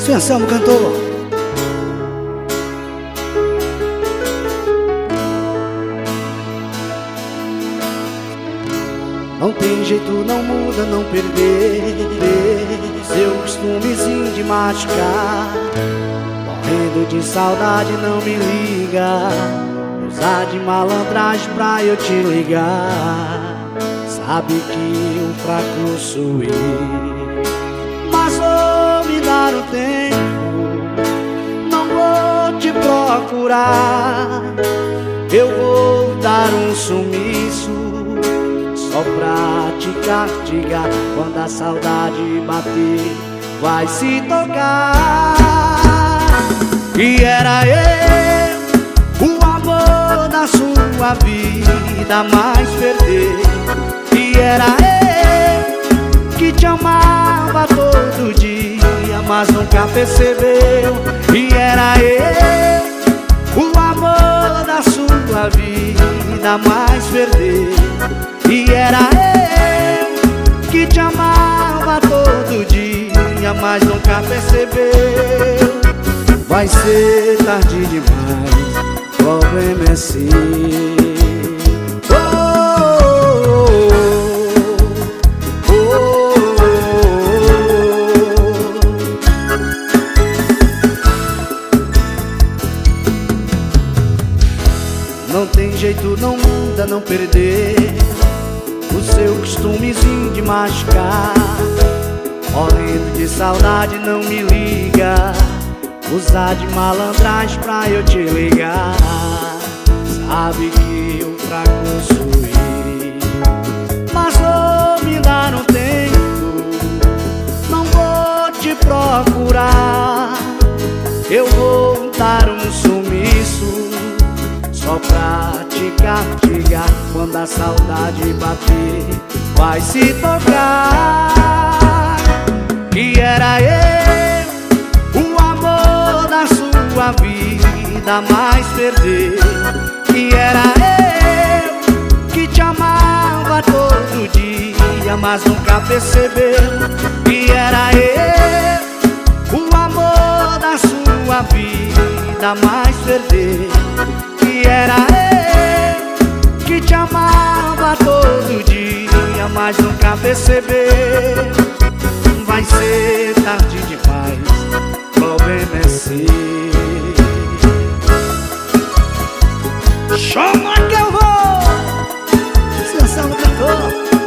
Atenção, cantor. Não tem jeito, não muda, não perder seu costumezinho de machucar. Morrendo de saudade, não me liga. Usar de malandragem pra eu te ligar. Sabe que um fraco sou eu, mas vou me dar um tempo. Não vou te procurar. Eu vou dar um sumiço só pra te castigar. Quando a saudade bater, vai se tocar. E era eu, o amor da sua vida, mais perder. E era eu que te amava todo dia, mas nunca percebeu. E era eu, o amor da sua vida, mais perder. E era eu que te amava todo dia, mas nunca percebeu. Vai ser tarde demais, problema é seu. Não tem jeito, não muda, não perder o seu costumezinho de machucar. Morrendo de saudade, não me liga. Usar de malandragem pra eu te ligar. Sabe que o fraco sou eu, mas vou me dar um tempo. Não vou te procurar. Eu vou dar um sumiço só pra te castigar. Quando a saudade bater, vai se tocar. Que era eu, o amor da sua vida, mais perder. Que era eu que te amava todo dia, mas nunca percebeu. Que era eu, o amor da sua vida, mais perder. Que era eu que te amava todo dia, mas nunca percebeu. Vai ser tarde demais, problema é seu. Chama que eu vou! Atenção, cantor.